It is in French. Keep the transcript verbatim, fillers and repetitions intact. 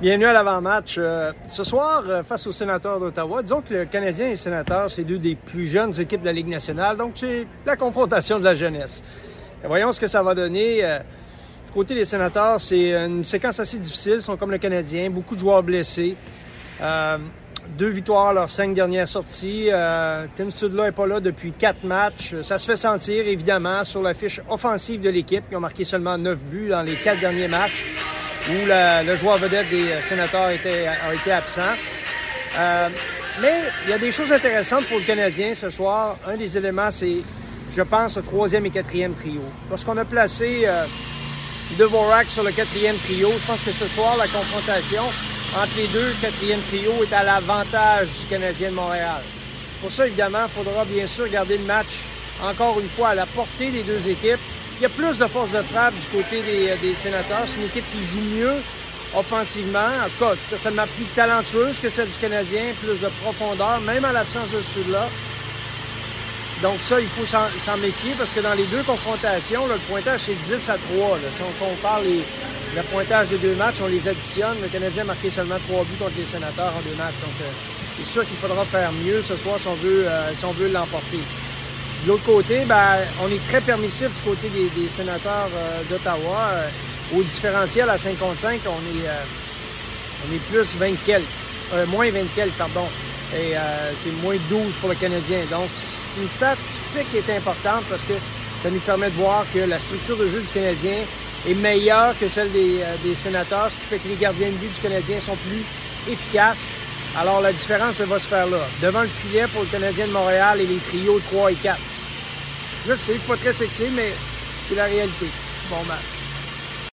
Bienvenue à l'avant-match. Euh, ce soir, euh, face aux Sénateurs d'Ottawa, disons que le Canadien et les Sénateurs, c'est deux des plus jeunes équipes de la Ligue nationale, donc c'est la confrontation de la jeunesse. Et voyons ce que ça va donner. Euh, du côté des Sénateurs, c'est une séquence assez difficile. Ils sont comme le Canadien, beaucoup de joueurs blessés. Euh, deux victoires à leurs cinq dernières sorties. Euh, Tim Stutzla n'est pas là depuis quatre matchs. Ça se fait sentir, évidemment, sur la fiche offensive de l'équipe. Ils ont marqué seulement neuf buts dans les quatre derniers matchs, où la, le joueur vedette des Sénateurs était, a été absent. Euh, mais il y a des choses intéressantes pour le Canadien ce soir. Un des éléments, c'est, je pense, le troisième et quatrième trio. Lorsqu'on a placé euh, Dvorak sur le quatrième trio, je pense que ce soir, la confrontation entre les deux quatrième trio est à l'avantage du Canadien de Montréal. Pour ça, évidemment, il faudra bien sûr garder le match, encore une fois, à la portée des deux équipes. Il y a plus de force de frappe du côté des, des Sénateurs. C'est une équipe qui joue mieux offensivement, en tout cas certainement plus talentueuse que celle du Canadien, plus de profondeur, même à l'absence de celui-là. Donc ça, il faut s'en, s'en méfier parce que dans les deux confrontations, là, le pointage c'est dix à trois. Là. Si on compare les, le pointage des deux matchs, on les additionne. Le Canadien a marqué seulement trois buts contre les Sénateurs en deux matchs. Donc euh, c'est sûr qu'il faudra faire mieux ce soir si on veut, euh, si on veut l'emporter. De l'autre côté, ben, on est très permissif du côté des, des Sénateurs euh, d'Ottawa. Euh, au différentiel à cinq contre cinq, on est, euh, on est plus vingt quelques, euh, moins vingt quelques, pardon. Et euh, c'est moins douze pour le Canadien. Donc, c'est une statistique qui est importante parce que ça nous permet de voir que la structure de jeu du Canadien est meilleure que celle des, euh, des Sénateurs, ce qui fait que les gardiens de but du Canadien sont plus efficaces. Alors, la différence, elle va se faire là. Devant le filet pour le Canadien de Montréal et les trios trois et quatre. Je sais, c'est pas très sexy, mais c'est la réalité. Bon match.